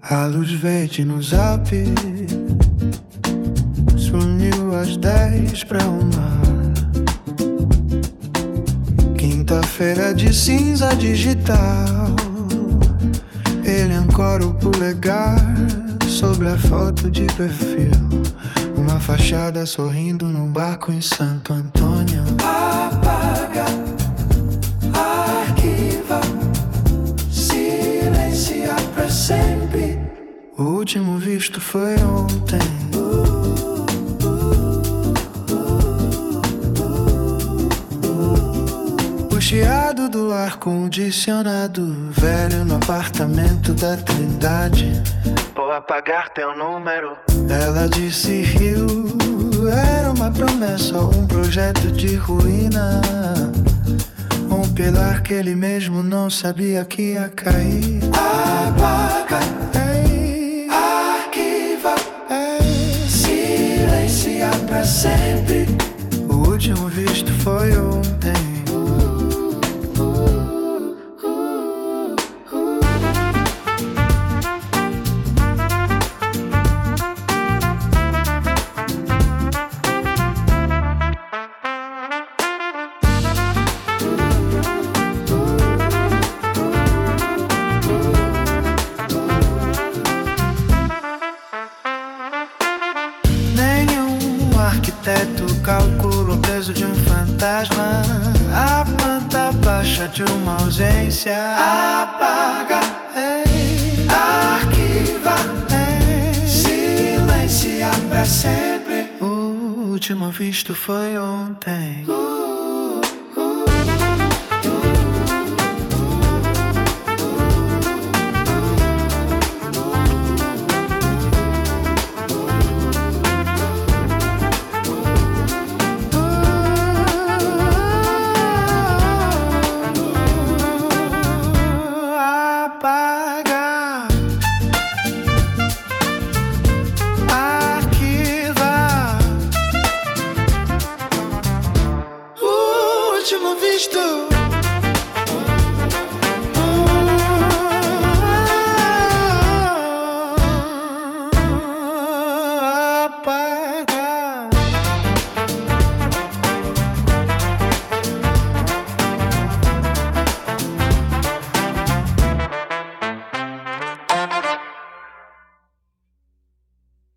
A luz verde no zap sumiu às 10:50. Quinta-feira de cinza digital. Ele ancora o polegar sobre a foto de perfil. Uma fachada sorrindo num barco em Santo Antônio. Apaga, arquiva, silencia pra sempre. O último visto foi ontem. O chiado do ar-condicionado velho no apartamento da Trindade. Vou apagar teu número. Ela disse Rio, era uma promessa, um projeto de ruína. Um pilar que ele mesmo não sabia que ia cair. Apaga, arquiva, silencia pra sempre. O último visto foi ontem. Arquiteto calcula o peso de um fantasma, a planta baixa de uma ausência. Apaga, arquiva, silencia pra sempre. O último visto foi ontem. Apaga, arquiva, o último visto.